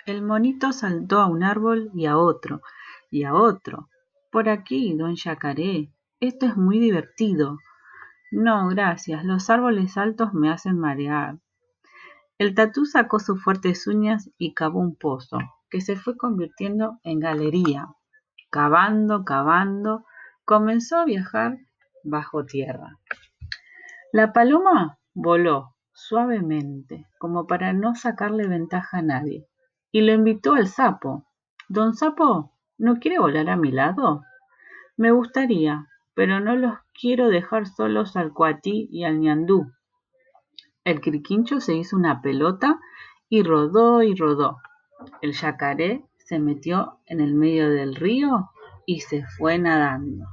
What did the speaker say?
El monito saltó a un árbol y a otro, y a otro. Por aquí, don Yacaré, esto es muy divertido. No, gracias, los árboles altos me hacen marear. El tatú sacó sus fuertes uñas y cavó un pozo, que se fue convirtiendo en galería. Cavando, cavando, comenzó a viajar bajo tierra. La paloma voló suavemente, como para no sacarle ventaja a nadie, y lo invitó al sapo. Don Sapo, ¿no quiere volar a mi lado? Me gustaría, pero no los quiero dejar solos al cuatí y al ñandú. El quirquincho se hizo una pelota y rodó y rodó. El yacaré se metió en el medio del río y se fue nadando.